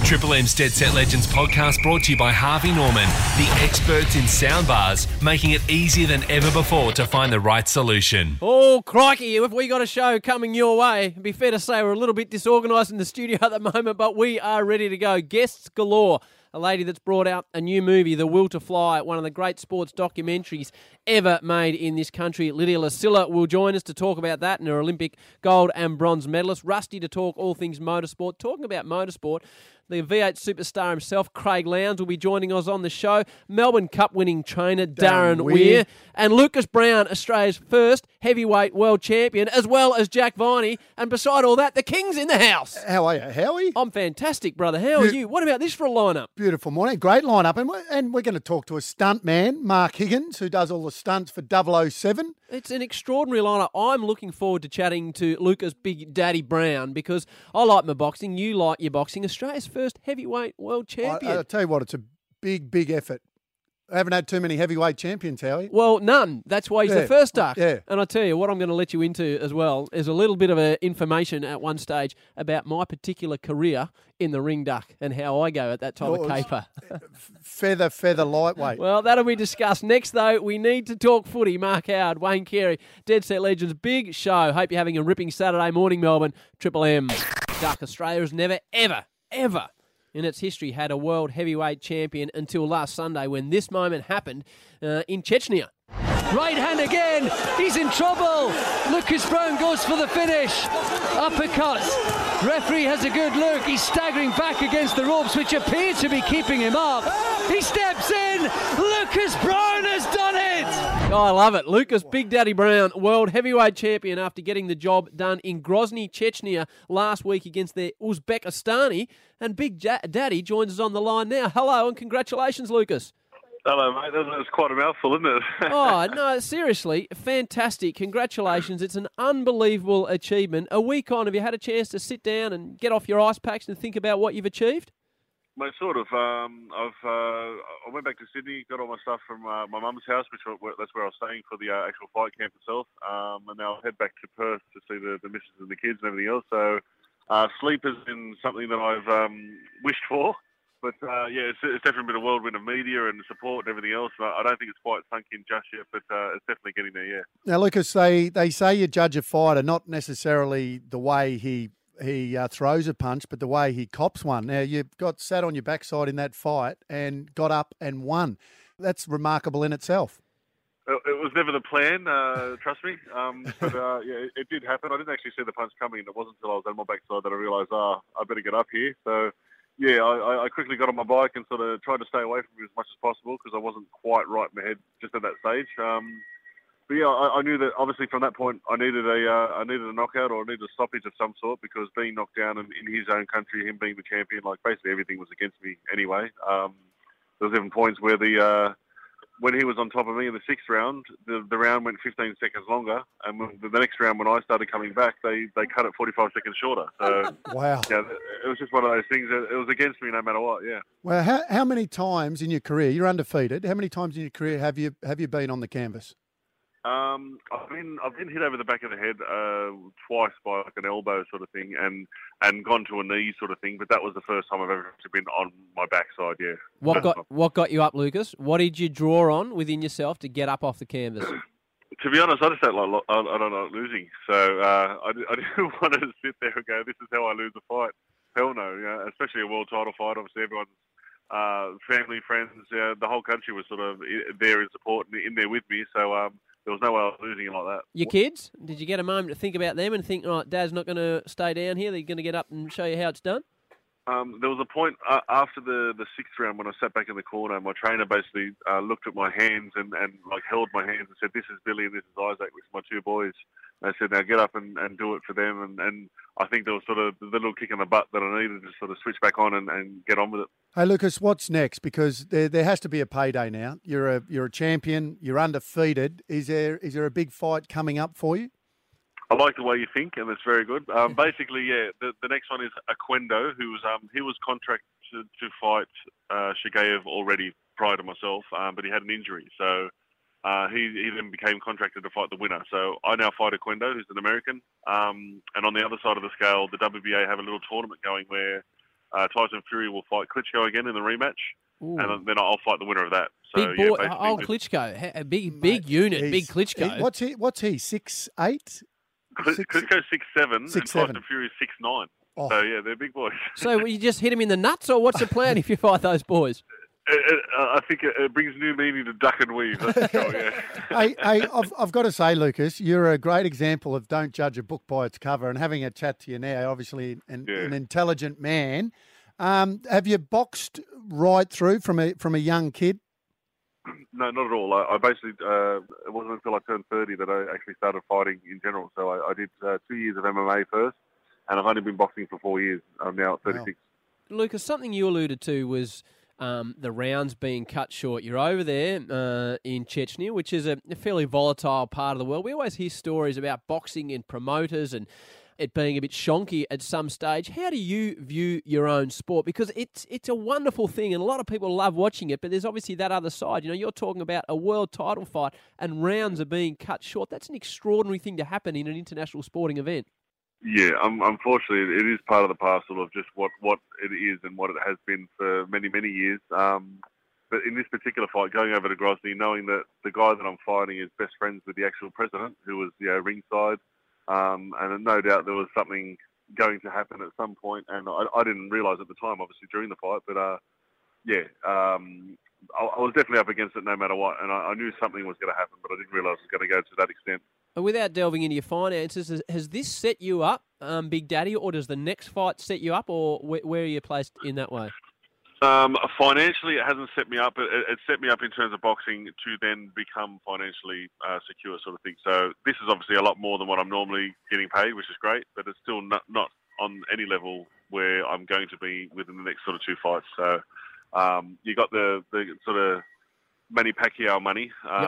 Triple M's Dead Set Legends podcast brought to you by Harvey Norman, the experts in soundbars, making it easier than ever before to find the right solution. Oh, crikey, have we got a show coming your way? It'd be fair to say we're a little bit disorganised in the studio at the moment, but we are ready to go. Guests galore. A lady that's brought out a new movie, The Will to Fly, one of the great sports documentaries ever made in this country. Lydia Lassila will join us to talk about that, and her Olympic gold and bronze medalist. Rusty to talk all things motorsport. Talking about motorsport, the V8 superstar himself, Craig Lowndes, will be joining us on the show. Melbourne Cup winning trainer, Darren Weir. And Lucas Brown, Australia's first heavyweight world champion, as well as Jack Viney. And beside all that, the King's in the house. How are you, Howie? I'm fantastic, brother. How are you? What about this for a lineup? Beautiful morning. Great lineup. And we're going to talk to a stunt man, Mark Higgins, who does all the stunts for 007. It's an extraordinary lineup. I'm looking forward to chatting to Lucas Big Daddy Brown because I like my boxing, you like your boxing. Australia's first heavyweight world champion. I'll tell you what, it's a big, big effort. I haven't had too many heavyweight champions, Howie. Well, none. That's why he's the first duck. Yeah. And I tell you, what I'm going to let you into as well is a little bit of information at one stage about my particular career in the ring duck and how I go at that type of caper. Feather, lightweight. Well, that'll be discussed. Next, though, we need to talk footy. Mark Howard, Wayne Carey, Dead Set Legends, big show. Hope you're having a ripping Saturday morning, Melbourne. Triple M. Duck Australia has never, ever in its history had a world heavyweight champion until last Sunday when this moment happened in Chechnya. Right hand again, he's in trouble. Lucas Brown goes for the finish. Uppercuts. Referee has a good look. He's staggering back against the ropes, which appears to be keeping him up. He steps in. Lucas Brown has done it. Oh, I love it. Lucas Big Daddy Brown, world heavyweight champion after getting the job done in Grozny, Chechnya last week against their Uzbekistani. And Big Daddy joins us on the line now. Hello and congratulations, Lucas. Hello, mate. That's quite a mouthful, isn't it? Oh, no, seriously, fantastic. Congratulations. It's an unbelievable achievement. A week on, have you had a chance to sit down and get off your ice packs and think about what you've achieved? Mate, sort of. I went back to Sydney, got all my stuff from my mum's house, that's where I was staying for the actual fight camp itself. And now I'll head back to Perth to see the missus and the kids and everything else. So sleep has been something that I've wished for. But, it's definitely been a whirlwind of media and support and everything else. I don't think it's quite sunk in just yet, but it's definitely getting there, yeah. Now, Lucas, they say you judge a fighter not necessarily the way he throws a punch, but the way he cops one. Now, you got sat on your backside in that fight and got up and won. That's remarkable in itself. It was never the plan, trust me. But it did happen. I didn't actually see the punch coming, and it wasn't until I was on my backside that I realised, I better get up here. So, yeah, I quickly got on my bike and sort of tried to stay away from it as much as possible because I wasn't quite right in my head just at that stage. But yeah, I knew that obviously from that point I needed a knockout or I needed a stoppage of some sort because being knocked down in his own country, him being the champion, like basically everything was against me anyway. There was even points where when he was on top of me in the sixth round, the round went 15 seconds longer, and the next round when I started coming back, they cut it 45 seconds shorter. So wow, yeah, it was just one of those things. It was against me no matter what. Yeah. Well, how many times in your career you're undefeated? How many times in your career have you been on the canvas? I've been hit over the back of the head twice by like an elbow sort of thing, and gone to a knee sort of thing. But that was the first time I've ever been on my backside. Yeah. What got you up, Lucas? What did you draw on within yourself to get up off the canvas? To be honest, I just don't like losing. So I didn't want to sit there and go, "This is how I lose a fight." Hell no. You know, especially a world title fight. Obviously, everyone's family, friends, the whole country was sort of there in support and in there with me. So. There was no way I was losing it like that. Your kids? Did you get a moment to think about them and think, right, Dad's not going to stay down here, they're going to get up and show you how it's done? There was a point after the sixth round when I sat back in the corner, my trainer basically looked at my hands and like held my hands and said, "This is Billy and this is Isaac, which are my two boys." They said, "Now get up and do it for them." And I think there was sort of the little kick in the butt that I needed to sort of switch back on and get on with it. Hey, Lucas, what's next? Because there has to be a payday now. You're a champion. You're undefeated. Is there a big fight coming up for you? I like the way you think, and it's very good. Basically, yeah, the next one is Oquendo, who he was contracted to fight Shigeev already prior to myself, but he had an injury. So he then became contracted to fight the winner. So I now fight Oquendo, who's an American. And on the other side of the scale, the WBA have a little tournament going where Tyson Fury will fight Klitschko again in the rematch, and then I'll fight the winner of that. So, Big boy, basically Klitschko, a big unit, big Klitschko. What's he? 6'8"? Klitschko's 6'7", and Tyson Fury's 6'9". Oh. So yeah, they're big boys. So will you just hit him in the nuts, or what's the plan if you fight those boys? I think it brings new meaning to duck and weave. That's for sure, yeah. Hey, I've got to say, Lucas, you're a great example of don't judge a book by its cover. And having a chat to you now, obviously an intelligent man. Have you boxed right through from a young kid? No, not at all. I basically, it wasn't until I turned 30 that I actually started fighting in general. So I did 2 years of MMA first, and I've only been boxing for 4 years. I'm now at 36. Wow. Lucas, something you alluded to was the rounds being cut short. You're over there in Chechnya, which is a fairly volatile part of the world. We always hear stories about boxing and promoters and it being a bit shonky at some stage. How do you view your own sport? Because it's a wonderful thing and a lot of people love watching it, but there's obviously that other side. You know, you're talking about a world title fight and rounds are being cut short. That's an extraordinary thing to happen in an international sporting event. Yeah, unfortunately, it is part of the parcel of just what it is and what it has been for many, many years. But in this particular fight, going over to Grozny, knowing that the guy that I'm fighting is best friends with the actual president, who was ringside, and no doubt there was something going to happen at some point, and I didn't realise at the time, obviously, during the fight, but I was definitely up against it no matter what, and I knew something was going to happen, but I didn't realise it was going to go to that extent. Without delving into your finances, has this set you up, Big Daddy, or does the next fight set you up, or where are you placed in that way? Financially, it hasn't set me up. It set me up in terms of boxing to then become financially secure sort of thing. So this is obviously a lot more than what I'm normally getting paid, which is great, but it's still not on any level where I'm going to be within the next sort of 2 fights. So you got the sort of Manny Pacquiao money.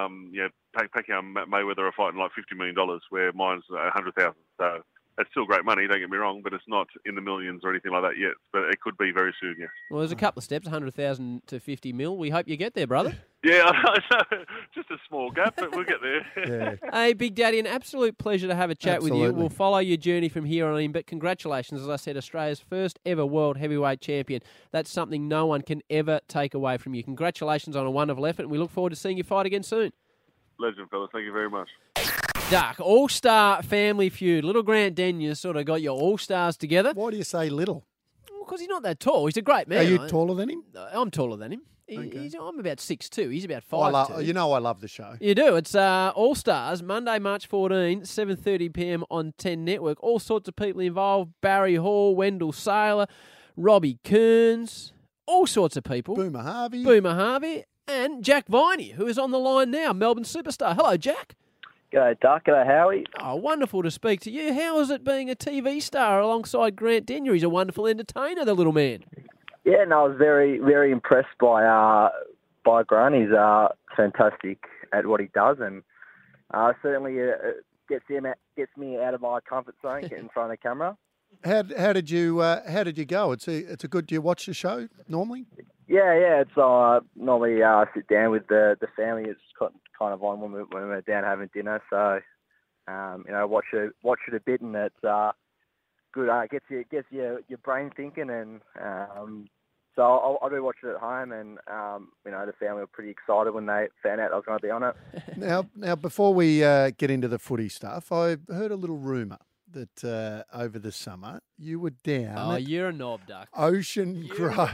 Pacquiao and Mayweather are fighting like $50 million, where mine's $100,000. So it's still great money, don't get me wrong, but it's not in the millions or anything like that yet. But it could be very soon, yes. Well, there's a couple of steps, 100,000 to 50 mil. We hope you get there, brother. Yeah, I know. Just a small gap, but we'll get there. Yeah. Hey, Big Daddy, an absolute pleasure to have a chat with you. We'll follow your journey from here on in, but congratulations, as I said, Australia's first ever world heavyweight champion. That's something no one can ever take away from you. Congratulations on a wonderful effort, and we look forward to seeing you fight again soon. Legend, fellas. Thank you very much. Duck, all-star family feud. Little Grant Denyer sort of got your all-stars together. Why do you say little? Because he's not that tall. He's a great man. Are you taller than him? I'm taller than him. Okay. I'm about 6'2". He's about 5'2". You know I love the show. You do. It's All Stars, Monday, March 14, 7:30 p.m. on 10 Network. All sorts of people involved. Barry Hall, Wendell Saylor, Robbie Kearns, all sorts of people. Boomer Harvey, and Jack Viney, who is on the line now, Melbourne superstar. Hello, Jack. G'day, Duck. G'day, Howie. Oh, wonderful to speak to you. How is it being a TV star alongside Grant Denyer? He's a wonderful entertainer, the little man. Yeah, no, I was very, very impressed by Grant. He's fantastic at what he does, and certainly gets me out of my comfort zone, get in front of the camera. How did you go? It's a good. Do you watch the show normally? Yeah. It's normally sit down with the family. It's kind of on when we're down having dinner. So watch it a bit, and it's good. Gets your brain thinking, and so I do watch it at home, and the family were pretty excited when they found out I was going to be on it. Now, before we get into the footy stuff, I heard a little rumour that over the summer you were down. Oh, you're a knob, Duck. Ocean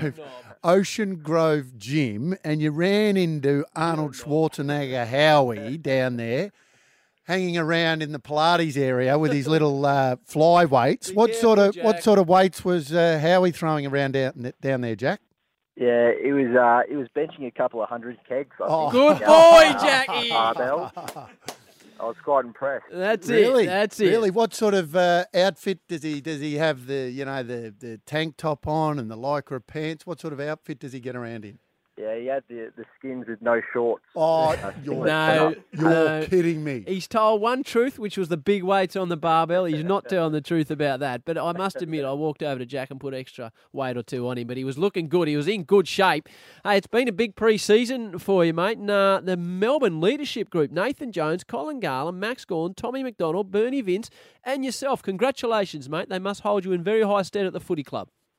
Grove Gym, and you ran into Arnold Schwarzenegger Howie down there, hanging around in the Pilates area with his little fly weights. What sort of weights was Howie throwing around down there, Jack? Yeah, he was benching a couple of 100 kegs. I think. Good boy, Jackie. Barbell. I was quite impressed. That's really? it. That's it. Really? What sort of outfit does he have? The tank top on and the lycra pants. What sort of outfit does he get around in? Yeah, he had the skins with no shorts. Oh, you're kidding me. He's told one truth, which was the big weights on the barbell. He's not telling the truth about that. But I must admit, I walked over to Jack and put extra weight or two on him. But he was looking good. He was in good shape. Hey, it's been a big pre-season for you, mate. And the Melbourne Leadership Group, Nathan Jones, Colin Garland, Max Gawn, Tommy McDonald, Bernie Vince, and yourself. Congratulations, mate. They must hold you in very high stead at the footy club.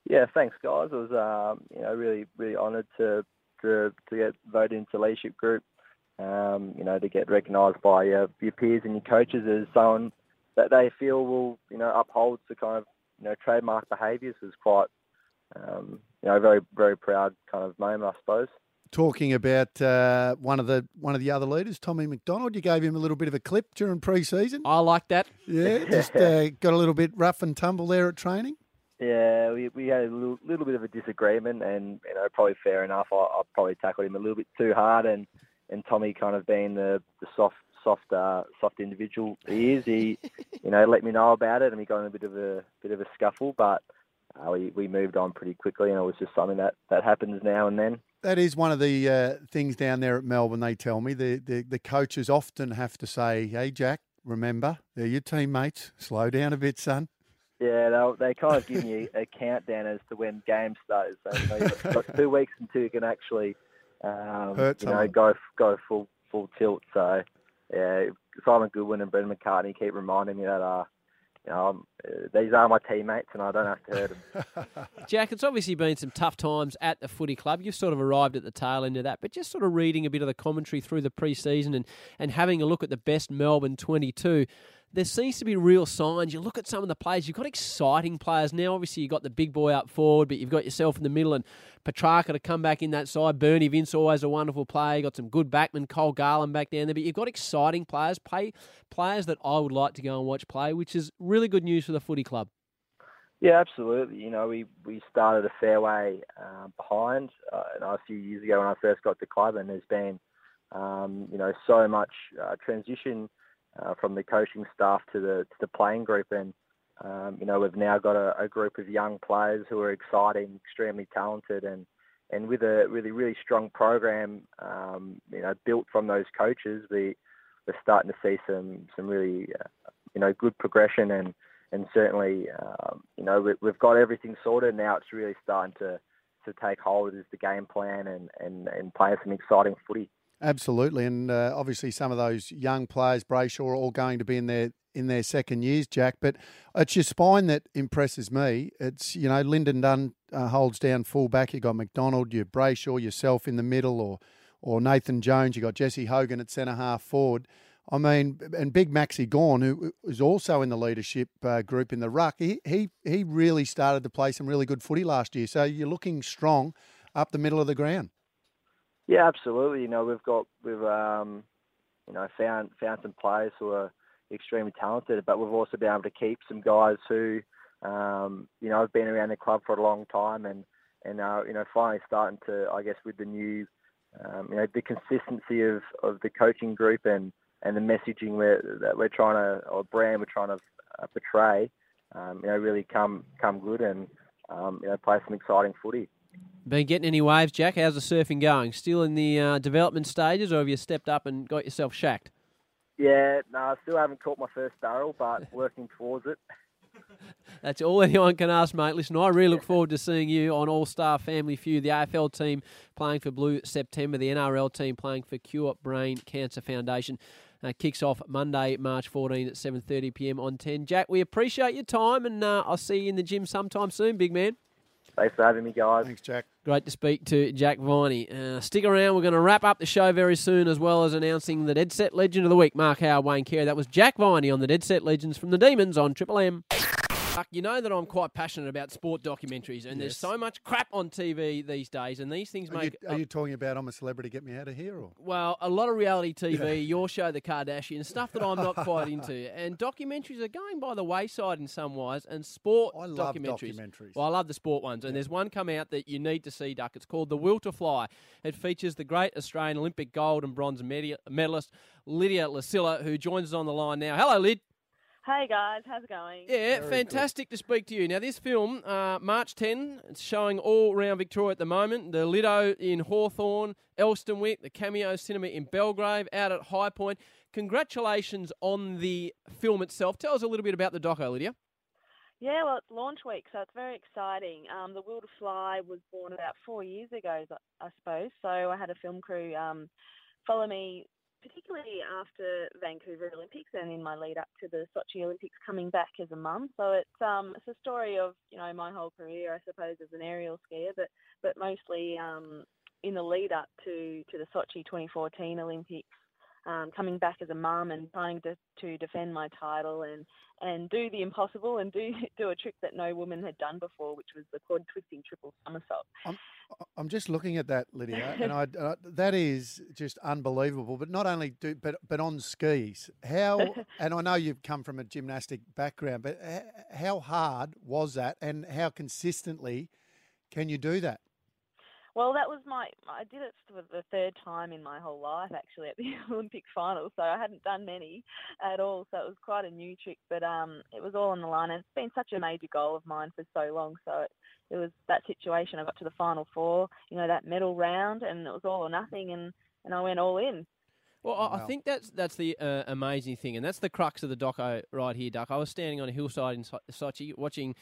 Yeah, thanks, guys. It was really, really honoured to get voted into the leadership group. To get recognised by your peers and your coaches as someone that they feel will uphold the kind of trademark behaviours is quite very, very proud kind of moment, I suppose. Talking about one of the other leaders, Tommy McDonald, you gave him a little bit of a clip during pre-season. I like that. Yeah, just got a little bit rough and tumble there at training. Yeah, we had a little bit of a disagreement, and probably fair enough. I probably tackled him a little bit too hard, and Tommy, kind of being the soft individual he is, he let me know about it, and we got in a bit of a scuffle, but we moved on pretty quickly, and it was just something that happens now and then. That is one of the things down there at Melbourne. They tell me the coaches often have to say, "Hey, Jack, remember they're your teammates. Slow down a bit, son." Yeah, they kind of give you a countdown as to when games start. So you've got 2 weeks until you can actually go full tilt. So yeah, Simon Goodwin and Brendan McCartney keep reminding me that these are my teammates and I don't have to hurt them. Jack, it's obviously been some tough times at the footy club. You've sort of arrived at the tail end of that, but just sort of reading a bit of the commentary through the pre-season and having a look at the best Melbourne 22, there seems to be real signs. You look at some of the players, you've got exciting players now. Obviously, you've got the big boy up forward, but you've got yourself in the middle and Petrarca to come back in that side. Bernie Vince, always a wonderful player. You've got some good backmen, Cole Garland back down there, but you've got exciting players, players that I would like to go and watch play, which is really good news for the footy club. Yeah, absolutely. We started a fair way behind. A few years ago when I first got to club, and there's been so much transition from the coaching staff to the playing group, and we've now got a group of young players who are exciting, extremely talented, and with a really, really strong program, built from those coaches. We're starting to see some really good progression, and certainly we've got everything sorted now. It's really starting to take hold as the game plan and playing some exciting footy. Absolutely, and obviously some of those young players, Brayshaw, are all going to be in their second years, Jack. But it's your spine that impresses me. It's Lyndon Dunn holds down full back. You got McDonald, you Brayshaw, yourself in the middle, or Nathan Jones. You got Jesse Hogan at centre half forward. I mean, and Big Maxi Gawn, who is also in the leadership group in the ruck. He really started to play some really good footy last year. So you're looking strong up the middle of the ground. Yeah, absolutely. We've found some players who are extremely talented, but we've also been able to keep some guys who have been around the club for a long time and finally starting to, I guess, with the new the consistency of the coaching group and the messaging that we're trying to, or brand we're trying to portray, really come good and play some exciting footy. Been getting any waves, Jack? How's the surfing going? Still in the development stages, or have you stepped up and got yourself shacked? Yeah, no, I still haven't caught my first barrel, but working towards it. That's all anyone can ask, mate. Listen, I really look forward to seeing you on All-Star Family Feud, the AFL team playing for Blue September, the NRL team playing for Cure Brain Cancer Foundation. Kicks off Monday, March 14 at 7:30pm on 10. Jack, we appreciate your time, and I'll see you in the gym sometime soon, big man. Thanks for having me, guys. Thanks, Jack. Great to speak to Jack Viney. Stick around. We're going to wrap up the show very soon, as well as announcing the Dead Set Legend of the Week, Mark Howard, Wayne Carey. That was Jack Viney on the Dead Set Legends from the Demons on Triple M. You know that I'm quite passionate about sport documentaries, and there's so much crap on TV these days, and these things make... Are you talking about I'm a Celebrity, Get Me Out of Here? Or? Well, a lot of reality TV, your show, The Kardashians, stuff that I'm not quite into. And documentaries are going by the wayside in some ways, and sport I love documentaries. Well, I love the sport ones, and there's one come out that you need to see, Duck. It's called The Will to Fly. It features the great Australian Olympic gold and bronze medalist Lydia Lasilla, who joins us on the line now. Hello, Lyd. Hey guys, how's it going? Yeah, fantastic to speak to you. Now, this film, March 10, it's showing all around Victoria at the moment. The Lido in Hawthorne, Elstonwick, the Cameo Cinema in Belgrave, out at High Point. Congratulations on the film itself. Tell us a little bit about the doco, Lydia. Yeah, well, it's launch week, so it's very exciting. The Will to Fly was born about 4 years ago, I suppose. So I had a film crew follow me particularly after Vancouver Olympics and in my lead up to the Sochi Olympics, coming back as a mum. So it's a story of, my whole career, I suppose, as an aerial skier, but mostly in the lead up to the Sochi 2014 Olympics. Coming back as a mum and trying to defend my title and do the impossible and do a trick that no woman had done before, which was the quad twisting triple somersault. I'm just looking at that, Lydia, and that is just unbelievable. But not only but on skis, how? And I know you've come from a gymnastic background, but how hard was that, and how consistently can you do that? Well, that was I did it for the third time in my whole life, actually, at the Olympic finals. So I hadn't done many at all. So it was quite a new trick, but it was all on the line. And it's been such a major goal of mine for so long. So it was that situation. I got to the final four, that medal round, and it was all or nothing. And I went all in. Well, I think that's the amazing thing, and that's the crux of the doco right here, Duck. I was standing on a hillside in Sochi watching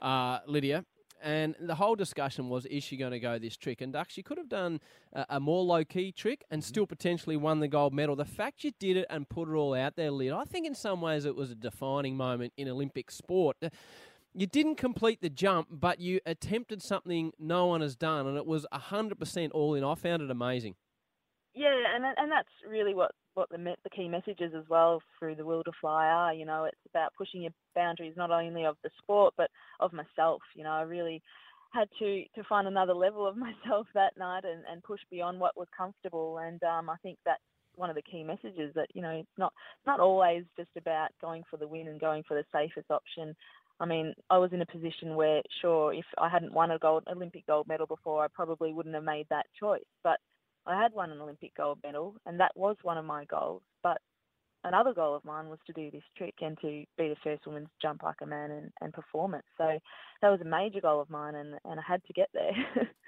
Lydia. And the whole discussion was, is she going to go this trick? And Duck, she could have done a more low-key trick and still potentially won the gold medal. The fact you did it and put it all out there, Lyd, I think in some ways it was a defining moment in Olympic sport. You didn't complete the jump, but you attempted something no one has done, and it was 100% all in. I found it amazing. Yeah, and that's really what the key messages as well through the Will to Fly are. It's about pushing your boundaries not only of the sport but of myself. I really had to find another level of myself that night and push beyond what was comfortable. And I think that's one of the key messages, that it's not always just about going for the win and going for the safest option. I mean, I was in a position where, sure, if I hadn't won an Olympic gold medal before, I probably wouldn't have made that choice. But I had won an Olympic gold medal, and that was one of my goals. But another goal of mine was to do this trick and to be the first woman to jump like a man and perform it. So that was a major goal of mine, and I had to get there.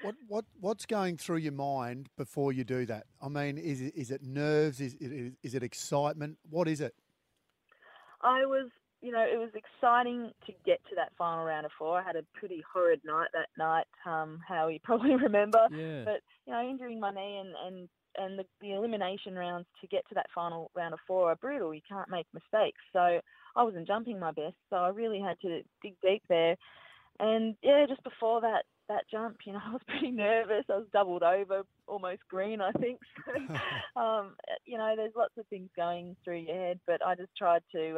What's going through your mind before you do that? I mean, is it nerves? Is it excitement? What is it? It was exciting to get to that final round of four. I had a pretty horrid night that night, how you probably remember. Yeah. But, injuring my knee and the elimination rounds to get to that final round of four are brutal. You can't make mistakes. So I wasn't jumping my best, so I really had to dig deep there. And, yeah, just before that jump, I was pretty nervous. I was doubled over, almost green, I think. So, there's lots of things going through your head, but I just tried to,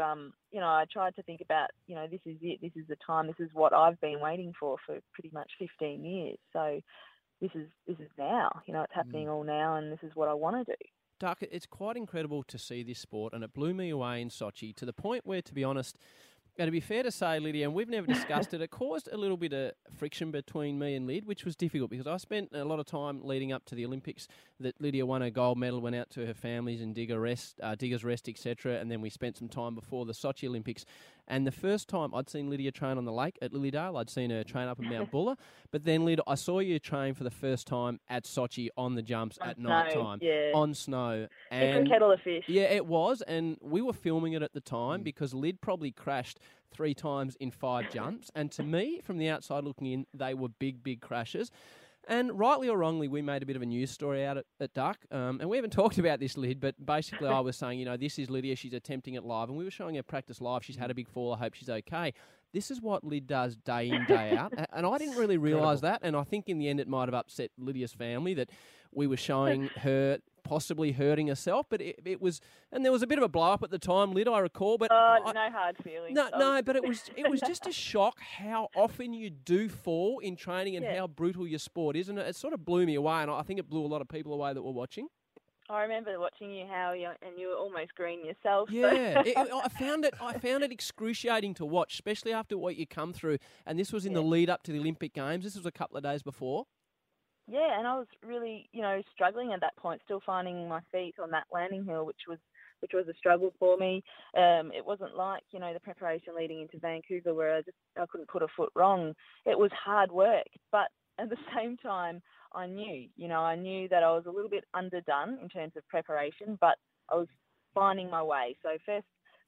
think about, this is it, this is the time, this is what I've been waiting for pretty much 15 years. So this is now, it's happening all now, and this is what I want to do. Duck, it's quite incredible to see this sport, and it blew me away in Sochi to the point where, to be honest, and to be fair to say, Lydia, and we've never discussed it, it caused a little bit of friction between me and Lyd, which was difficult because I spent a lot of time leading up to the Olympics that Lydia won a gold medal, went out to her families in Diggers Rest, etc. And then we spent some time before the Sochi Olympics. And the first time I'd seen Lydia train on the lake at Lilydale, I'd seen her train up in Mount Buller. But then, Lyd, I saw you train for the first time at Sochi on the jumps at night time, on snow. And different kettle of fish. Yeah, it was. And we were filming it at the time because Lyd probably crashed 3 times in 5 jumps. And to me, from the outside looking in, they were big, big crashes. And rightly or wrongly, we made a bit of a news story out at Duck. And we haven't talked about this, Lyd, but basically I was saying, this is Lydia, she's attempting it live. And we were showing her practice live. She's had a big fall. I hope she's okay. This is what Lyd does day in, day out. And I didn't really realise that. And I think in the end it might have upset Lydia's family that we were showing her possibly hurting herself, but it was, and there was a bit of a blow up at the time, Lyd, I recall. But no hard feelings. No, but it was just a shock how often you do fall in training and how brutal your sport is, and it sort of blew me away, and I think it blew a lot of people away that were watching. I remember watching you, and you were almost green yourself. Yeah, I found it excruciating to watch, especially after what you come through. And this was in the lead up to the Olympic Games. This was a couple of days before. Yeah, and I was really, struggling at that point, still finding my feet on that landing hill, which was a struggle for me. It wasn't like, the preparation leading into Vancouver where I couldn't put a foot wrong. It was hard work, but at the same time, I knew that I was a little bit underdone in terms of preparation, but I was finding my way. So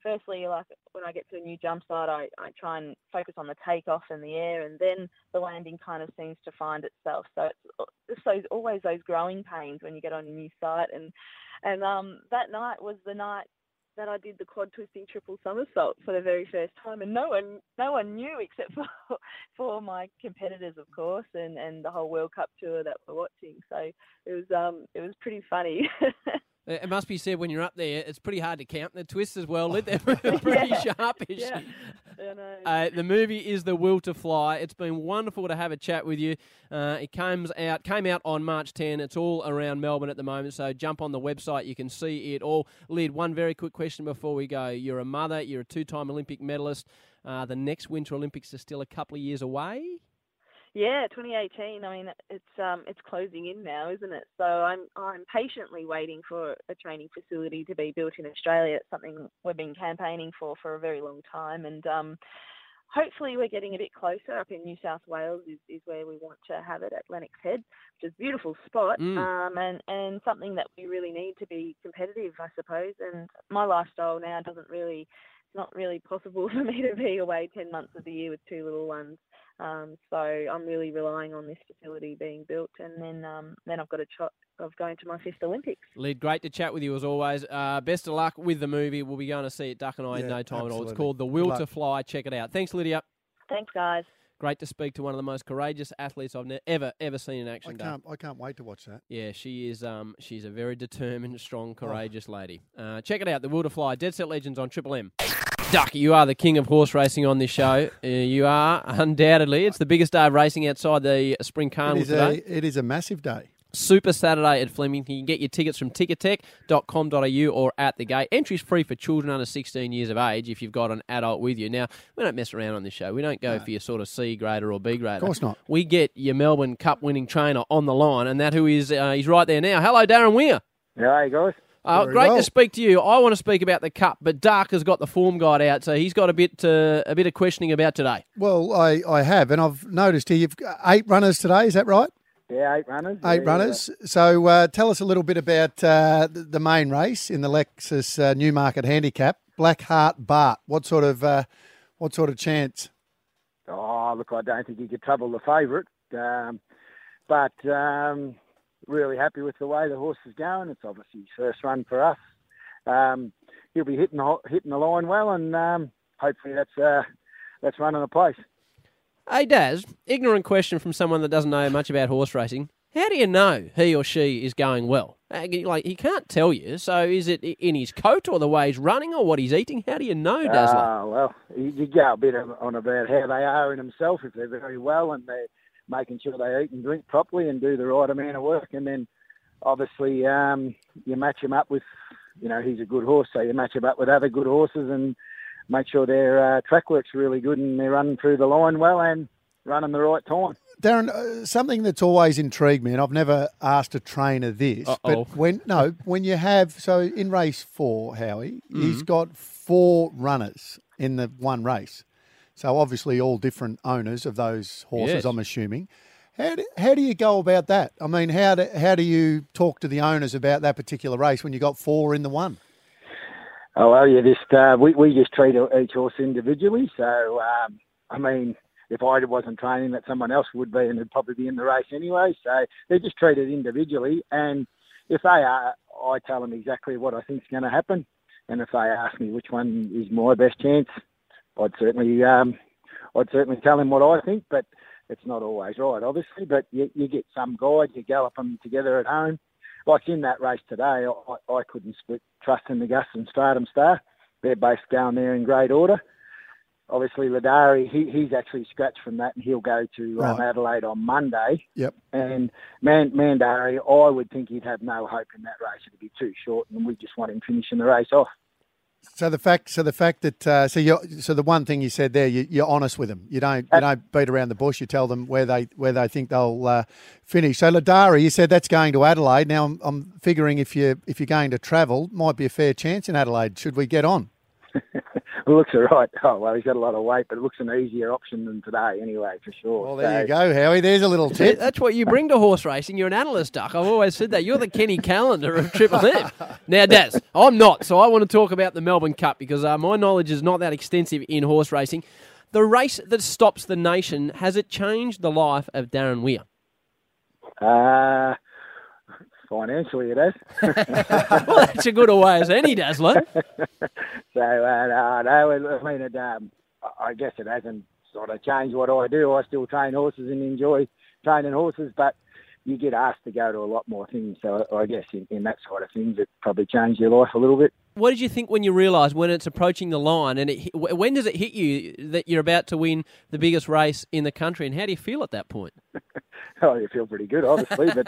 firstly, like when I get to a new jump site, I try and focus on the takeoff and the air, and then the landing kind of seems to find itself. So it's always those growing pains when you get on a new site. And that night was the night that I did the quad twisting triple somersault for the very first time, and no one knew except for my competitors, of course, and the whole World Cup tour that we're watching. So it was pretty funny. It must be said when you're up there, it's pretty hard to count the twists as well. They're pretty sharpish. Yeah. I know. The movie is The Will to Fly. It's been wonderful to have a chat with you. It came out on March 10. It's all around Melbourne at the moment, so jump on the website. You can see it all. Lyd, one very quick question before we go. You're a mother. You're a 2-time Olympic medalist. The next Winter Olympics are still a couple of years away. Yeah, 2018. I mean, it's closing in now, isn't it? So I'm patiently waiting for a training facility to be built in Australia. It's something we've been campaigning for a very long time, and hopefully we're getting a bit closer. Up in New South Wales is where we want to have it, at Lennox Head, which is a beautiful spot, and something that we really need to be competitive, I suppose. And my lifestyle now it's not really possible for me to be away 10 months of the year with 2 little ones. So I'm really relying on this facility being built, and then I've got a shot of going to my 5th Olympics. Lyd, great to chat with you as always. Best of luck with the movie. We'll be going to see it, Duck and I, in no time at all. It's called The Will to Fly. Check it out. Thanks, Lydia. Thanks, guys. Great to speak to one of the most courageous athletes I've ever seen in action. I can't wait to watch that. Yeah, she is. She's a very determined, strong, courageous lady. Check it out. The Will to Fly. Dead Set Legends on Triple M. Duck, you are the king of horse racing on this show. You are, undoubtedly. It's the biggest day of racing outside the Spring Carnival today. It is a massive day. Super Saturday at Flemington. You can get your tickets from ticketek.com.au or at the gate. Entry's free for children under 16 years of age if you've got an adult with you. Now, we don't mess around on this show. We don't go for your sort of C grader or B grader. Of course not. We get your Melbourne Cup winning trainer on the line, and that who is, he's right there now. Hello, Darren Weir. Yeah, hey guys. Great to speak to you. I want to speak about the Cup, but Dark has got the form guide out, so he's got a bit of questioning about today. Well, I have, and I've noticed here you've got 8 runners today. Is that right? Yeah, 8 runners. 8 runners. Yeah. So tell us a little bit about the main race in the Lexus Newmarket Handicap. Blackheart Bart. What sort of chance? Oh, look, I don't think he could trouble the favourite, but. Really happy with the way the horse is going. It's obviously his first run for us. He'll be hitting the line well, and hopefully that's running the place. Hey, Daz, ignorant question from someone that doesn't know much about horse racing. How do you know he or she is going well? Like, he can't tell you. So is it in his coat or the way he's running or what he's eating? How do you know, Dazzler? Well, you go a bit on about how they are in themselves, if they're very well and they're making sure they eat and drink properly and do the right amount of work. And then, obviously, you match him up with, he's a good horse, so you match him up with other good horses and make sure their track work's really good and they're running through the line well and running the right time. Darren, something that's always intrigued me, and I've never asked a trainer this, but when you have, so in race 4, Howie, he's got 4 runners in the one race. So obviously all different owners of those horses, yes. I'm assuming. How do you go about that? I mean, how do you talk to the owners about that particular race when you got 4 in the one? Oh, well, you just we just treat each horse individually. So, I mean, if I wasn't training, that someone else would be, and they'd probably be in the race anyway. So they're just treated individually. And if they are, I tell them exactly what I think's going to happen. And if they ask me which one is my best chance, I'd certainly tell him what I think, but it's not always right, obviously. But you get some guide, you gallop them together at home. Like in that race today, I couldn't split Trust in the Gus and Stratum Star. They're both going there in great order. Obviously, Ladari, he's actually scratched from that, and he'll go to Adelaide on Monday. Yep. And Mandari, I would think he'd have no hope in that race. It'd be too short, and we just want him finishing the race off. So the fact that the one thing you said there, you're honest with them. You don't beat around the bush. You tell them where they think they'll finish. So Ladari, you said that's going to Adelaide. Now I'm figuring if you're going to travel, might be a fair chance in Adelaide. Should we get on? looks all right. Oh, well, he's got a lot of weight, but it looks an easier option than today anyway, for sure. Well, there you go, Howie. There's a little tip. That's what you bring to horse racing. You're an analyst, Duck. I've always said that. You're the Kenny Callender of Triple M. Now, Daz, I'm not, so I want to talk about the Melbourne Cup because my knowledge is not that extensive in horse racing. The race that stops the nation, has it changed the life of Darren Weir? Financially, it has. Well, that's a good a way as any, Dazzler. So, no, I mean, I guess it hasn't sort of changed what I do. I still train horses and enjoy training horses, but you get asked to go to a lot more things. So I guess in that side of things, it probably changed your life a little bit. What did you think when you realised when it's approaching the line, and when does it hit you that you're about to win the biggest race in the country, and how do you feel at that point? Oh, you feel pretty good, obviously, but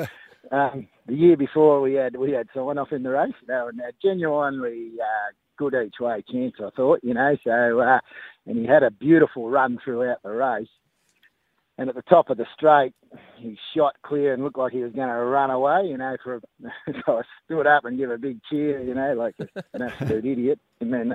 the year before we had sign-off in the race, and genuinely good each way chance, I thought, so and he had a beautiful run throughout the race. And at the top of the straight, he shot clear and looked like he was going to run away, so I stood up and gave a big cheer, like an absolute idiot. And then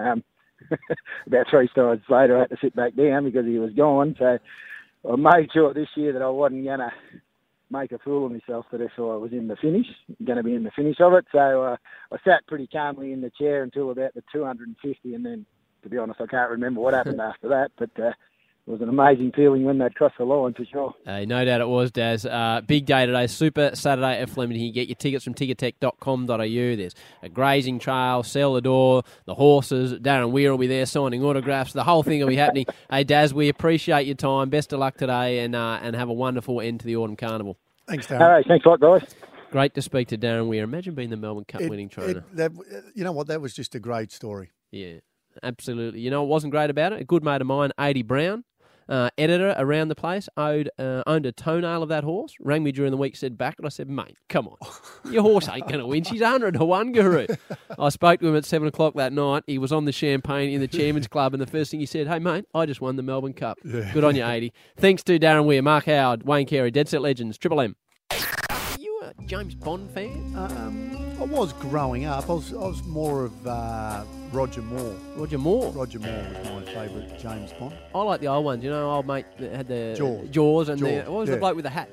about 3 strides later, I had to sit back down because he was gone. So I made sure this year that I wasn't going to make a fool of myself, that if I was in the finish, going to be in the finish of it. So I sat pretty calmly in the chair until about the 250, and then, to be honest, I can't remember what happened after that, but it was an amazing feeling when they crossed the line, for sure. No doubt it was, Daz. Big day today, Super Saturday at Flemington. You get your tickets from tickettech.com.au. There's a grazing trail, sell the door, the horses. Darren Weir will be there signing autographs. The whole thing will be happening. Hey, Daz, we appreciate your time. Best of luck today, and have a wonderful end to the Autumn Carnival. Thanks, Darren. All right, thanks a lot, guys. Great to speak to Darren Weir. Imagine being the Melbourne Cup winning trainer. You know what? That was just a great story. Yeah, absolutely. You know what wasn't great about it? A good mate of mine, 80 Brown, editor around the place, owned a toenail of that horse, rang me during the week, said back, and I said, mate, come on. Your horse ain't going to win. She's 100-1, Guru. I spoke to him at 7 o'clock that night. He was on the champagne in the Chairman's Club, and the first thing he said, hey, mate, I just won the Melbourne Cup. Yeah. Good on you, 80. Thanks to Darren Weir, Mark Howard, Wayne Carey, Dead Set Legends, Triple M. Are you a James Bond fan? I was growing up. I was more of Roger Moore. Roger Moore? Roger Moore was my favourite James Bond. I like the old ones. Old mate that had the Jaws and what was the bloke with the hat?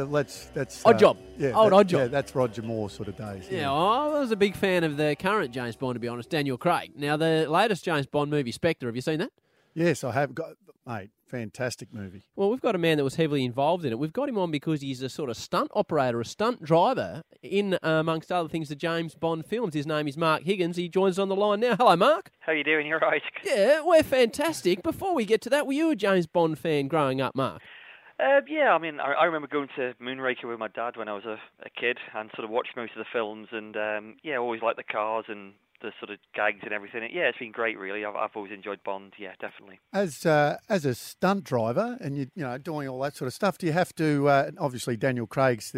That's Odd Job. Odd Job. Yeah, that's Roger Moore sort of days. Yeah, I was a big fan of the current James Bond, to be honest, Daniel Craig. Now, the latest James Bond movie, Spectre, have you seen that? Yes, I have. Mate, fantastic movie. Well, we've got a man that was heavily involved in it. We've got him on because he's a sort of stunt operator, a stunt driver in, amongst other things, the James Bond films. His name is Mark Higgins. He joins us on the line now. Hello, Mark. How you doing? You're right. Yeah, we're fantastic. Before we get to that, were you a James Bond fan growing up, Mark? Yeah, I mean, I remember going to Moonraker with my dad when I was a kid and sort of watched most of the films and, I always liked the cars and the sort of gags and everything. Yeah, it's been great, really. I've always enjoyed Bond. Yeah, definitely. As a stunt driver and you doing all that sort of stuff, do you have to? Obviously, Daniel Craig's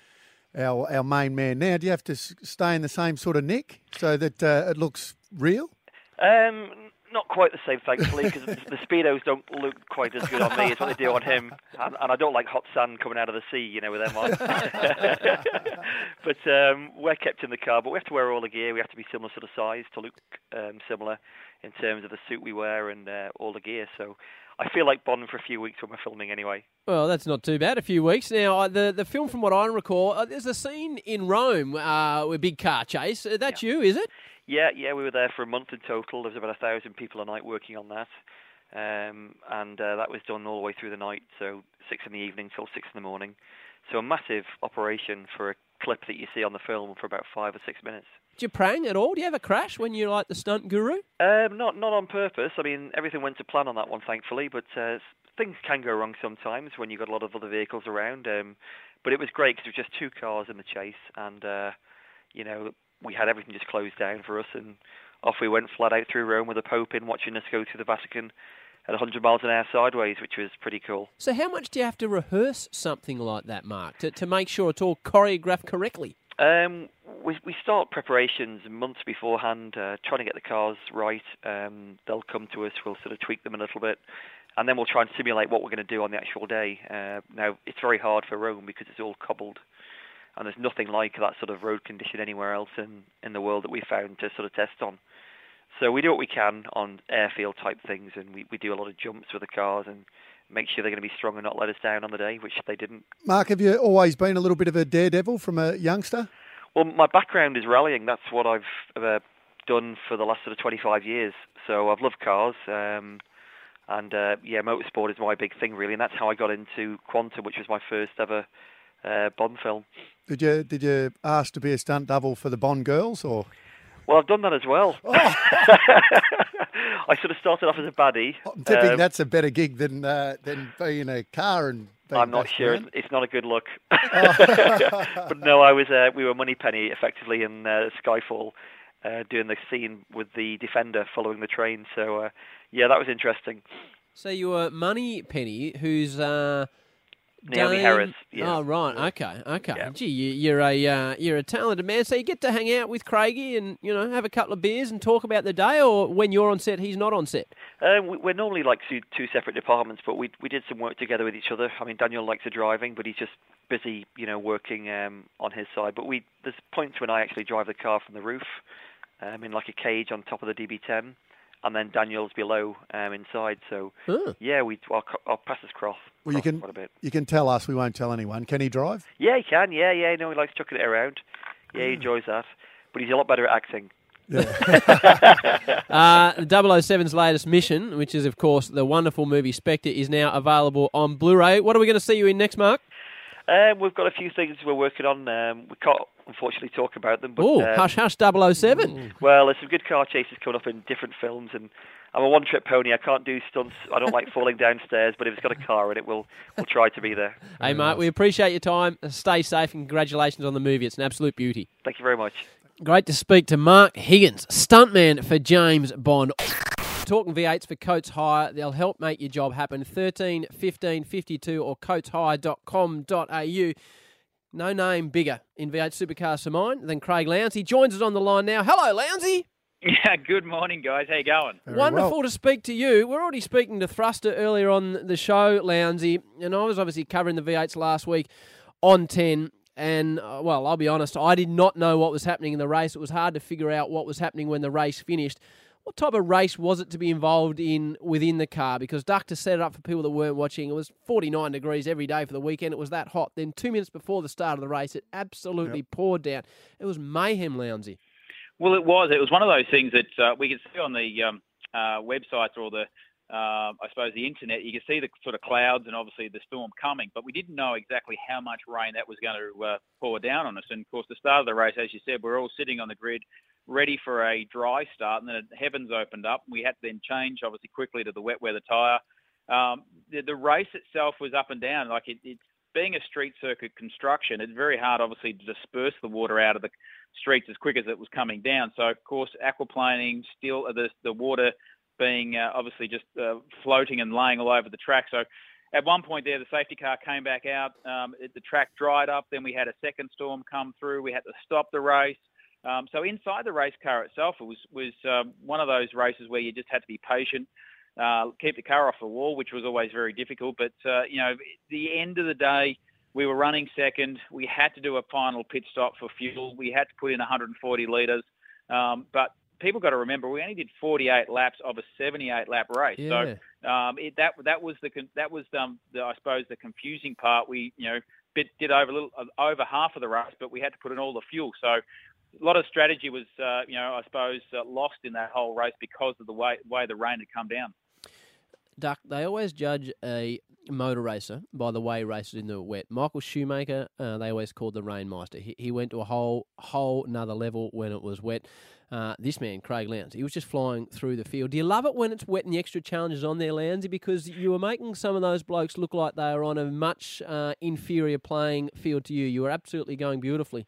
our main man now. Do you have to stay in the same sort of nick so that it looks real? Not quite the same, thankfully, because the Speedos don't look quite as good on me as what they do on him. And I don't like hot sand coming out of the sea, with them on. But we're kept in the car, but we have to wear all the gear. We have to be similar sort of size to look similar in terms of the suit we wear and all the gear. So I feel like Bond for a few weeks when we're filming anyway. Well, that's not too bad, a few weeks. Now, the film, from what I recall, there's a scene in Rome with a big car chase. That's you, is it? Yeah, we were there for a month in total. There was about 1,000 people a night working on that. And that was done all the way through the night, so 6 in the evening till 6 in the morning. So a massive operation for a clip that you see on the film for about 5 or 6 minutes. Did you prang at all? Do you have a crash when you're like the stunt guru? Not on purpose. I mean, everything went to plan on that one, thankfully, but things can go wrong sometimes when you've got a lot of other vehicles around. But it was great because it was just 2 cars in the chase, and, we had everything just closed down for us, and off we went flat out through Rome with the Pope in, watching us go through the Vatican at 100 miles an hour sideways, which was pretty cool. So how much do you have to rehearse something like that, Mark, to make sure it's all choreographed correctly? We start preparations months beforehand, trying to get the cars right. They'll come to us, we'll sort of tweak them a little bit, and then we'll try and simulate what we're going to do on the actual day. Now, it's very hard for Rome because it's all cobbled, and there's nothing like that sort of road condition anywhere else in the world that we found to sort of test on. So we do what we can on airfield type things, and we do a lot of jumps with the cars and make sure they're going to be strong and not let us down on the day, which they didn't. Mark, have you always been a little bit of a daredevil from a youngster? Well, my background is rallying. That's what I've done for the last sort of 25 years. So I've loved cars, and motorsport is my big thing, really, and that's how I got into Quantum, which was my first ever Bond film. Did you ask to be a stunt double for the Bond girls, or? Well, I've done that as well. Oh. I sort of started off as a baddie. I'm tipping that's a better gig than being in a car and being I'm not sure. around. It's not a good look. But no, I was. We were Moneypenny effectively in Skyfall, doing the scene with the Defender following the train. So that was interesting. So you were Moneypenny, who's Naomi Harris. Yeah. Oh right, okay. Yeah. Gee, you're a talented man. So you get to hang out with Craigie and have a couple of beers and talk about the day, or when you're on set, he's not on set. We're normally like two separate departments, but we did some work together with each other. I mean, Daniel likes the driving, but he's just busy, working on his side. But there's points when I actually drive the car from the roof, in like a cage on top of the DB10. And then Daniel's below inside. So, I'll pass us cross. Well, you can tell us. We won't tell anyone. Can he drive? Yeah, he can. Yeah. No, he likes chucking it around. Yeah, he enjoys that. But he's a lot better at acting. Yeah. 007's latest mission, which is, of course, the wonderful movie Spectre, is now available on Blu-ray. What are we going to see you in next, Mark? We've got a few things we're working on. We can't, unfortunately, talk about them. But, hush, 007. Well, there's some good car chases coming up in different films, and I'm a one-trick pony. I can't do stunts. I don't like falling downstairs, but if it's got a car in it, we'll try to be there. Hey, Mark, we appreciate your time. Stay safe, and congratulations on the movie. It's an absolute beauty. Thank you very much. Great to speak to Mark Higgins, stuntman for James Bond. Talking V8s for Coates Hire. They'll help make your job happen. 13 15 52 or coateshire.com.au. No name bigger in V8 Supercars for mine than Craig Lowndes. He joins us on the line now. Hello, Lowndes. Yeah, good morning, guys. How you going? Wonderful to speak to you. We're already speaking to Thruster earlier on the show, Lowndes, and I was obviously covering the V8s last week on 10. And, I'll be honest, I did not know what was happening in the race. It was hard to figure out what was happening when the race finished. What type of race was it to be involved in within the car? Because Duck, set it up for people that weren't watching, it was 49 degrees every day for the weekend. It was that hot. Then 2 minutes before the start of the race, it absolutely poured down. It was mayhem, Lowndes. Well, it was. It was one of those things that we could see on the websites or the, I suppose, the internet. You could see the sort of clouds and obviously the storm coming, but we didn't know exactly how much rain that was going to pour down on us. And, of course, the start of the race, as you said, we're all sitting on the grid ready for a dry start, and then the heavens opened up. We had to then change, obviously, quickly to the wet weather tyre. The race itself was up and down. Like it's being a street circuit construction, it's very hard, obviously, to disperse the water out of the streets as quick as it was coming down. So, of course, aquaplaning, still the water being obviously just floating and laying all over the track. So at one point there, the safety car came back out. The track dried up. Then we had a second storm come through. We had to stop the race. So inside the race car itself, it was one of those races where you just had to be patient, keep the car off the wall, which was always very difficult. But, at the end of the day, we were running second. We had to do a final pit stop for fuel. We had to put in 140 litres. But people got to remember, we only did 48 laps of a 78-lap race. Yeah. So that was I suppose the confusing part. We did over half of the race, but we had to put in all the fuel. So a lot of strategy was, I suppose, lost in that whole race because of the way the rain had come down. Duck, they always judge a motor racer by the way he races in the wet. Michael Schumacher, they always called the Rainmeister. He went to a whole nother level when it was wet. This man, Craig Lowndes, he was just flying through the field. Do you love it when it's wet and the extra challenges on there, Lowndes? Because you were making some of those blokes look like they were on a much inferior playing field to you. You were absolutely going beautifully.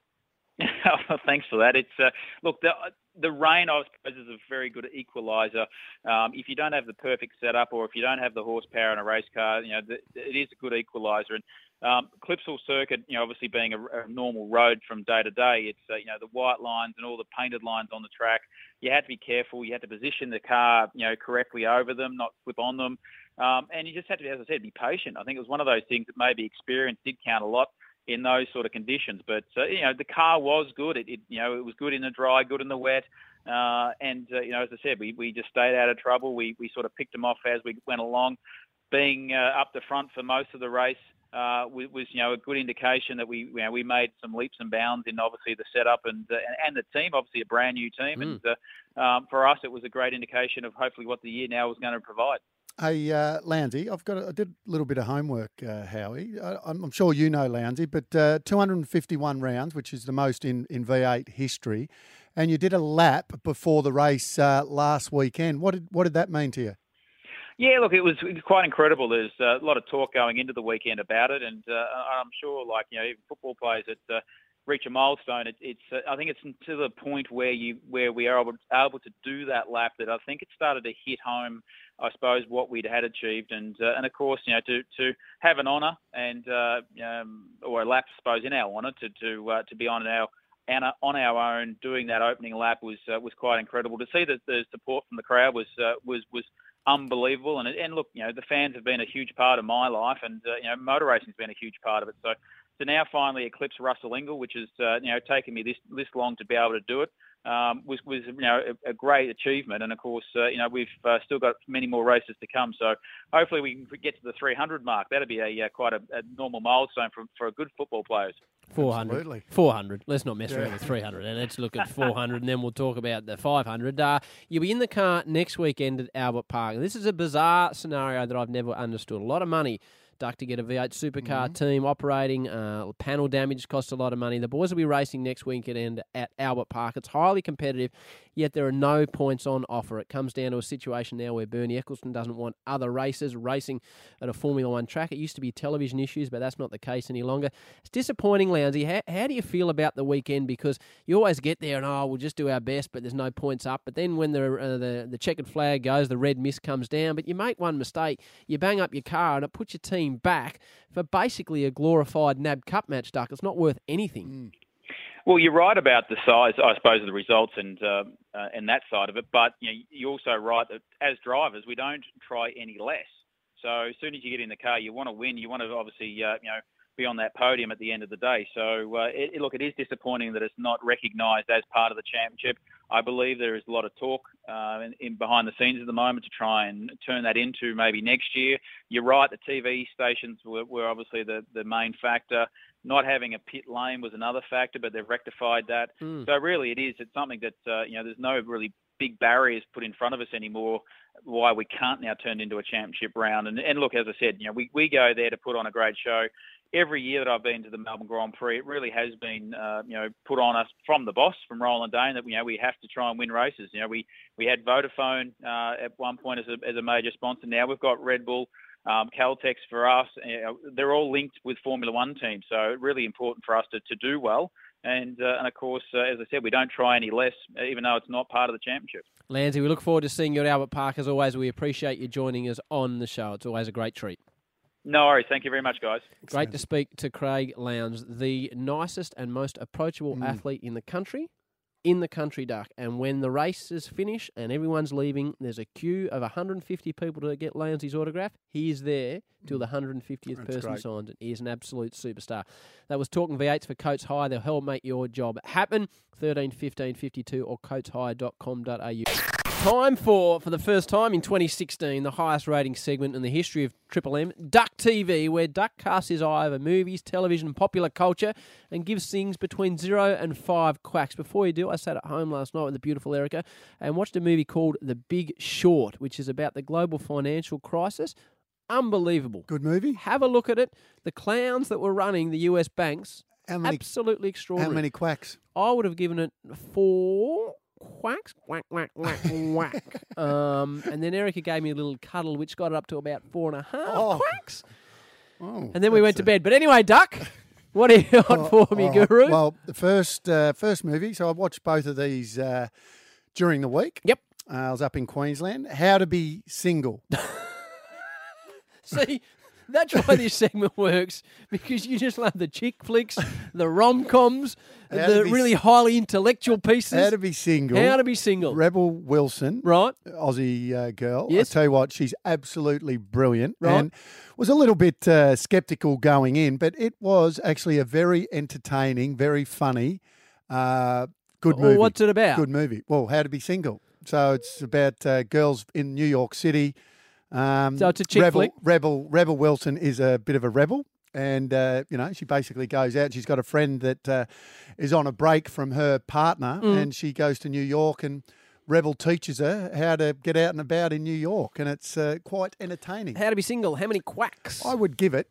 Thanks for that. It's look, the rain, I suppose, is a very good equaliser. If you don't have the perfect setup, or if you don't have the horsepower in a race car, it is a good equaliser. And Clipsal Circuit, obviously being a normal road from day to day, it's the white lines and all the painted lines on the track. You had to be careful. You had to position the car, correctly over them, not slip on them. And you just had to, as I said, be patient. I think it was one of those things that maybe experience did count a lot. in those sort of conditions. But the car was good. It was good in the dry, good in the wet. And as I said, we just stayed out of trouble. We sort of picked them off as we went along. Being up the front for most of the race was a good indication that we made some leaps and bounds in obviously the setup and the team, obviously a brand new team. And for us, it was a great indication of hopefully what the year now was going to provide. Hey, Lowndesy, I did a little bit of homework, Howie. I'm sure you know Lowndesy, but 251 rounds, which is the most in V8 history, and you did a lap before the race last weekend. What did that mean to you? Yeah, look, it was quite incredible. There's a lot of talk going into the weekend about it, and I'm sure, even football players that reach a milestone, I think it's to the point where we are able to do that lap that I think it started to hit home, I suppose, what we'd had achieved, and of course, to have an honour and or a lap, I suppose, in our honour to be on our own doing that opening lap was quite incredible. To see that the support from the crowd was unbelievable, and look, the fans have been a huge part of my life, and motor racing's been a huge part of it. So to now finally eclipse Russell Ingall, which has taken me this long to be able to do it, was a great achievement. And of course, we've still got many more races to come. So hopefully we can get to the 300 mark. That'd be quite a normal milestone for good football players. 400. Absolutely. 400. Let's not mess around with 300. And let's look at 400, and then we'll talk about the 500. You'll be in the car next weekend at Albert Park. This is a bizarre scenario that I've never understood. A lot of money, Duck, to get a V8 supercar team operating. Panel damage costs a lot of money. The boys will be racing next weekend at Albert Park. It's highly competitive, yet there are no points on offer. It comes down to a situation now where Bernie Eccleston doesn't want other racers racing at a Formula One track. It used to be television issues, but that's not the case any longer. It's disappointing, Lowndesy. How do you feel about the weekend? Because you always get there and, we'll just do our best, but there's no points up. But then when the checkered flag goes, the red mist comes down, but you make one mistake, you bang up your car, and it puts your team back for basically a glorified NAB Cup match, Duck. It's not worth anything. Well, you're right about the size, I suppose, of the results and that side of it. But you're also right that as drivers, we don't try any less. So as soon as you get in the car, you want to win. You want to obviously, be on that podium at the end of the day. So it is disappointing that it's not recognised as part of the championship. I believe there is a lot of talk in behind the scenes at the moment to try and turn that into maybe next year. You're right, the TV stations were obviously the main factor. Not having a pit lane was another factor, but they've rectified that. So really it's something that, there's no really big barriers put in front of us anymore why we can't now turn into a championship round. And look, as I said, we go there to put on a great show. Every year that I've been to the Melbourne Grand Prix, it really has been, put on us from the boss, from Roland Dane, that we have to try and win races. We had Vodafone at one point as a major sponsor. Now we've got Red Bull, Caltex for us. They're all linked with Formula One teams, so it's really important for us to do well. And of course, as I said, we don't try any less, even though it's not part of the championship. Lowndesy, we look forward to seeing you at Albert Park. As always, we appreciate you joining us on the show. It's always a great treat. No worries. Thank you very much, guys. Great to speak to Craig Lowndes, the nicest and most approachable athlete in the country, Duck. And when the race is finished and everyone's leaving, there's a queue of 150 people to get Lowndesy's autograph. He is there till the 150th person signs it. He is an absolute superstar. That was Talking V8s for Coates Hire. They'll help make your job happen. 13 15 52 or coateshire.com.au. Time for the first time in 2016, the highest rating segment in the history of Triple M, Duck TV, where Duck casts his eye over movies, television, and popular culture and gives things between 0 and 5 quacks. Before you do, I sat at home last night with the beautiful Erica and watched a movie called The Big Short, which is about the global financial crisis. Unbelievable. Good movie. Have a look at it. The clowns that were running the US banks, absolutely extraordinary. How many quacks? I would have given it 4 quacks, whack, whack, whack, whack. And then Erica gave me a little cuddle, which got it up to about 4.5 quacks. Oh, and then we went to bed. But anyway, Duck, what are you on for me, Guru? Well, the first movie, so I watched both of these during the week. Yep. I was up in Queensland. How to Be Single. See, That's why this segment works, because you just love the chick flicks, the rom-coms, the really highly intellectual pieces. How to Be Single. How to Be Single. Rebel Wilson. Right. Aussie girl. Yes. I tell you what, she's absolutely brilliant. Right. And was a little bit sceptical going in, but it was actually a very entertaining, very funny, good movie. Well, what's it about? Good movie. Well, How to Be Single. So it's about girls in New York City. So it's a chick flick. Rebel Wilson is a bit of a rebel. And, she basically goes out. She's got a friend that is on a break from her partner, and she goes to New York, and Rebel teaches her how to get out and about in New York, and it's quite entertaining. How to Be Single. How many quacks? I would give it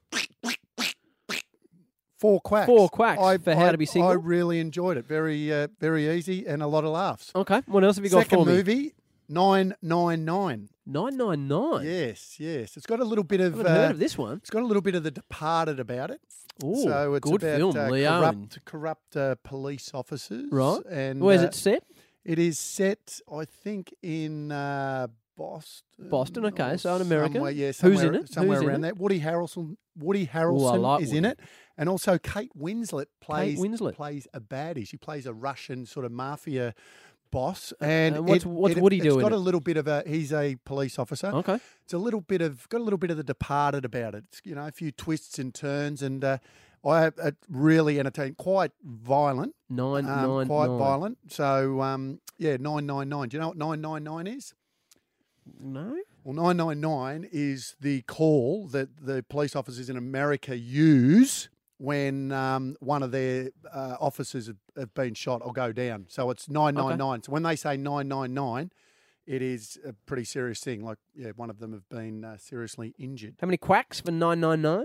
4 quacks. 4 quacks for How to Be Single. I really enjoyed it. Very, very easy and a lot of laughs. Okay. What else have you got Second for me? movie, 999. 999? Yes. It's got a little bit of... I haven't heard of this one. It's got a little bit of The Departed about it. Ooh, so it's good about film. Leo corrupt police officers. Right. And Where's it set? It is set, I think, in Boston. Boston, okay. So in America. Somewhere, yeah, Who's in it? Somewhere Who's in around it? there. Woody Harrelson like is in it. And also Kate Winslet plays a baddie. She plays a Russian sort of mafia boss. And what's Woody doing? It's got a little bit of he's a police officer. Okay. It's got a little bit of The Departed about it. It's, a few twists and turns, and I really entertained. Quite violent. 999. Quite violent. So 999. Do you know what 999 is? No. Well, 999 is the call that the police officers in America use when one of their officers have been shot or go down. So it's 999. Okay. So when they say 999, it is a pretty serious thing. Like, one of them have been seriously injured. How many quacks for 999?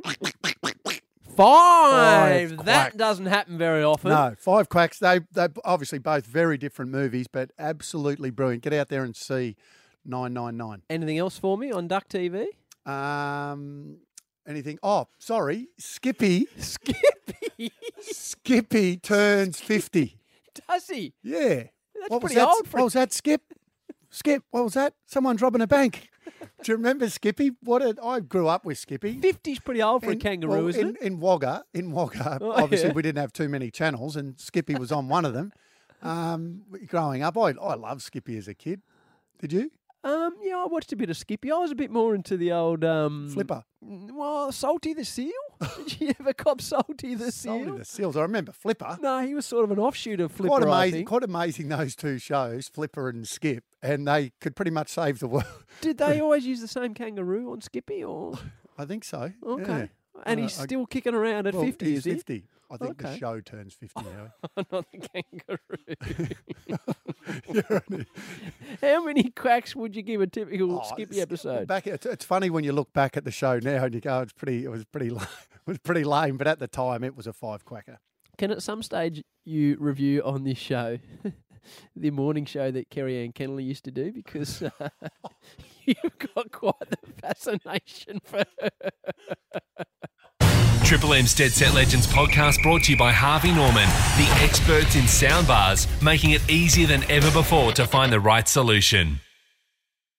5. That quacks. doesn't happen very often. No, 5 quacks. They're obviously both very different movies, but absolutely brilliant. Get out there and see 999. Anything else for me on Duck TV? Anything? Oh, sorry. Skippy turns 50. Does he? Yeah. That's pretty old for What was that, Skip? Skip, what was that? Someone's robbing a bank. Do you remember Skippy? I grew up with Skippy. 50's pretty old for a kangaroo, isn't it? In Wagga, obviously we didn't have too many channels, and Skippy was on one of them. Growing up, I loved Skippy as a kid. Did you? Yeah, I watched a bit of Skippy. I was a bit more into the old... Flipper. Well, Salty the Seal. Did you ever cop Salty the Seal? Salty the Seals. I remember Flipper. No, he was sort of an offshoot of Flipper, I think. Quite amazing, those two shows, Flipper and Skip, and they could pretty much save the world. Did they always use the same kangaroo on Skippy? Or I think so. Okay. Yeah. And he's still kicking around at 50, he's is he? 50. I think the show turns 50 now. Not the kangaroo. How many quacks would you give a typical Skippy episode? It's funny when you look back at the show now and you go, it was pretty lame, but at the time it was a 5-quacker. Can at some stage you review on this show the morning show that Kerry Ann Kennelly used to do, because you've got quite the fascination for her. Triple M's Dead Set Legends podcast brought to you by Harvey Norman, the experts in soundbars, making it easier than ever before to find the right solution.